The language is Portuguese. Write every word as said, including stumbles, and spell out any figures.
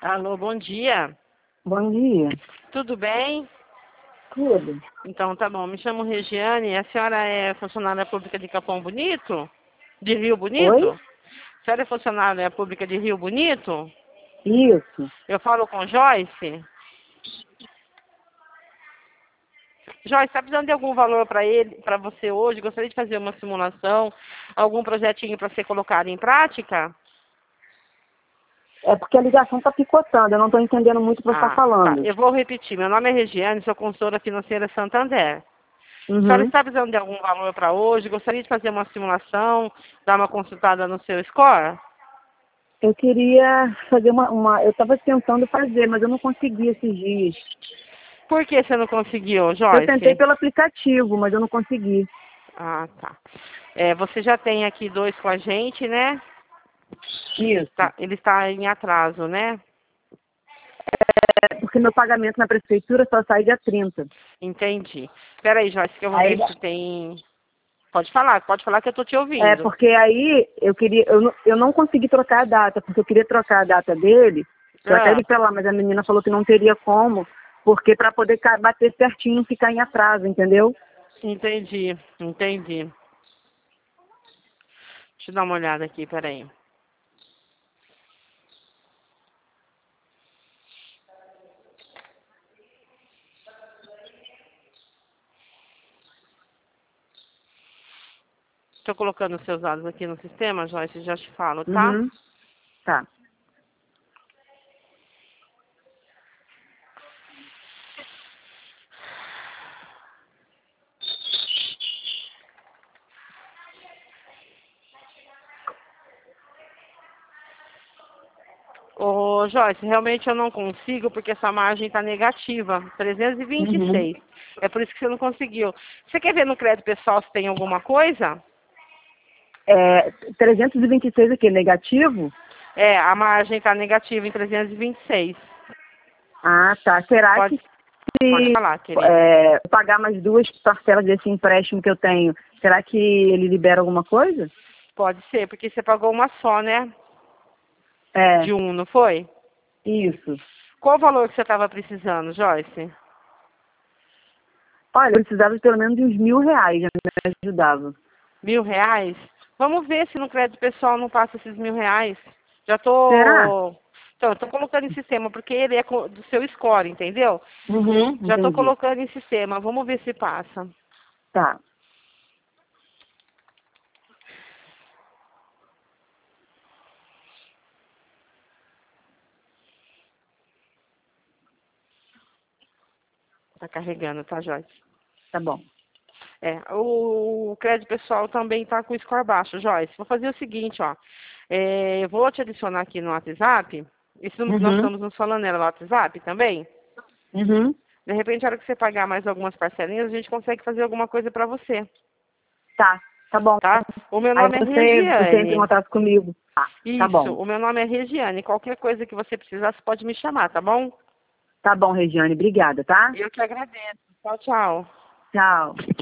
Alô, bom dia. Bom dia. Tudo bem? Tudo. Então, tá bom. Me chamo Regiane. A senhora é funcionária pública de Capão Bonito? De Rio Bonito? Oi? A senhora é funcionária pública de Rio Bonito? Isso. Eu falo com Joyce? Joyce, está precisando de algum valor para ele, para você hoje? Gostaria de fazer uma simulação, algum projetinho para ser colocado em prática? É porque a ligação está picotando, eu não estou entendendo muito o que você está Ah, tá. falando. Eu vou repetir. Meu nome é Regiane, sou consultora financeira Santander. A senhora Uhum. está precisando de algum valor para hoje? Gostaria de fazer uma simulação, dar uma consultada no seu score? Eu queria fazer uma... uma eu estava tentando fazer, mas eu não consegui esses dias. Por que você não conseguiu, Eu tentei Joyce? pelo aplicativo, mas eu não consegui. Ah, tá. É, você já tem aqui dois com a gente, né? Isso. Tá, ele está em atraso, né? É porque meu pagamento na prefeitura só sai dia trinta. Entendi. Espera aí, Joyce, que eu vou Aí, ver se tem... Pode falar, pode falar que eu estou te é ouvindo. porque aí eu queria... Eu não, eu não consegui trocar a data, porque eu queria trocar a data dele. Eu até Ah, li pra lá, mas a menina falou que não teria como, porque para poder ca- bater certinho e ficar em atraso, entendeu? entendi, entendi. Deixa eu dar uma olhada aqui, peraí. Estou colocando os seus dados aqui no sistema, Joyce, já te falo, tá? Uhum. Tá. Ô, Joyce, realmente eu não consigo porque essa margem está negativa, trezentos e e vinte e Uhum. seis. É por isso que você não conseguiu. Você quer ver no crédito pessoal se tem alguma coisa? É, trezentos e vinte e seis aqui, negativo? É, a margem está negativa em trezentos e vinte e seis. Ah, tá. Será Pode, que pode se falar, querida. é, pagar mais duas parcelas desse empréstimo que eu tenho, será que ele libera alguma coisa? Pode ser, porque você pagou uma só, né? É, De um, não foi? isso. Qual o valor que você estava precisando, Joyce? Olha, eu precisava de pelo menos de uns mil reais, já me ajudava. Mil reais? Vamos ver se no crédito pessoal não passa esses mil reais. Já Será? tô... Então, eu tô colocando em sistema, porque ele é co- do seu score, entendeu? Uhum, Já tô entendi. colocando em sistema. Vamos ver se passa. Tá. Tá carregando, tá, Joyce? Tá bom. É, o crédito pessoal também tá com score baixo, Joyce. Vou fazer o seguinte, ó. É, eu vou te adicionar aqui no WhatsApp. Esse número que nós Uhum, estamos nos falando era no WhatsApp também? uhum. De repente, a hora que você pagar mais algumas parcelinhas, a gente consegue fazer alguma coisa pra você, Tá, tá bom. tá? O meu Aí nome é você, você entra em Regiane. contato comigo. Tá, tá Isso, bom. o meu nome é Regiane. Qualquer coisa que você precisar, você pode me chamar, tá bom? Tá bom, Regiane. Obrigada, tá? Eu que agradeço. Tchau, tchau. Tchau.